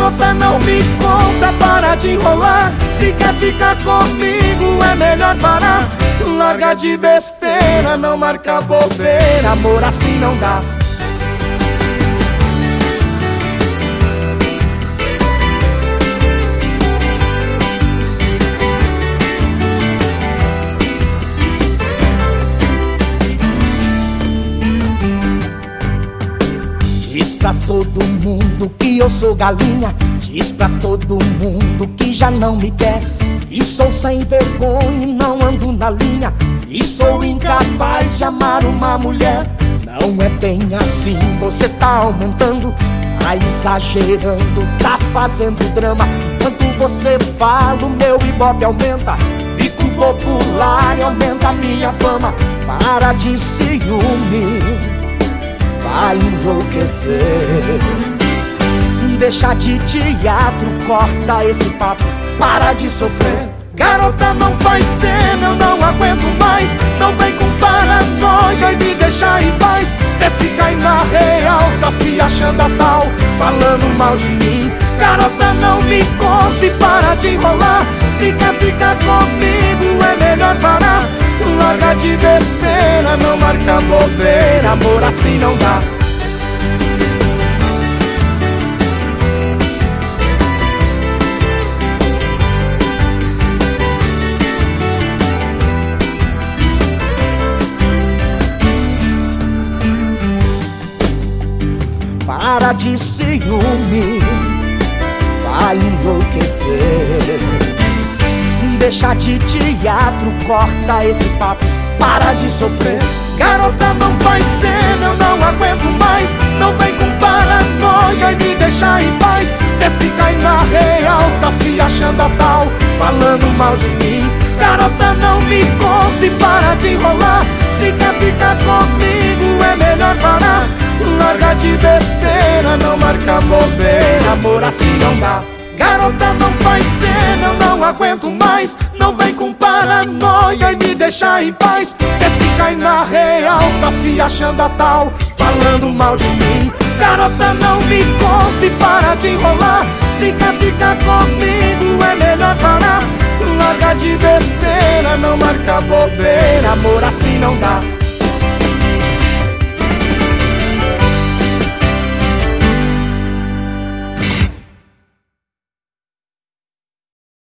Garota, não me conta, para de enrolar. Se quer ficar comigo é melhor parar. Larga de besteira, não marca bobeira, amor assim não dá. Diz pra todo mundo que eu sou galinha. Diz pra todo mundo que já não me quer. E sou sem vergonha e não ando na linha. E sou incapaz de amar uma mulher. Não é bem assim, você tá aumentando, tá exagerando, tá fazendo drama. Enquanto você fala, o meu ibope aumenta. Fico popular e aumenta a minha fama. Para de ciúme, vai enlouquecer. Deixa de teatro, corta esse papo, para de sofrer. Garota, não faz cena, eu não aguento mais. Não vem com paranoia e me deixa em paz. Vê se cai na real, tá se achando a tal, falando mal de mim. Garota, não me conta e para de enrolar. Se quer ficar comigo é melhor parar. Larga de besteira, não marca bobeira, amor assim não dá. Para de ciúme, vai enlouquecer. Deixa de teatro, corta esse papo, para de sofrer. Garota, não faz cena, eu não aguento mais. Não vem com paranoia e me deixa em paz. Vê se cai na real, tá se achando a tal, falando mal de mim. Garota, não me conta e para de enrolar. Se quer ficar comigo é melhor parar. Larga de besteira, não marca bobeira, amor assim não dá. Garota, não faz cena, eu não aguento mais. Não vem com paranoia e me deixa em paz. Vê se cai na real, tá se achando a tal, falando mal de mim. Garota, não me conta e para de enrolar. Se quer ficar comigo é melhor parar. Larga de besteira, não marca bobeira, amor assim não dá.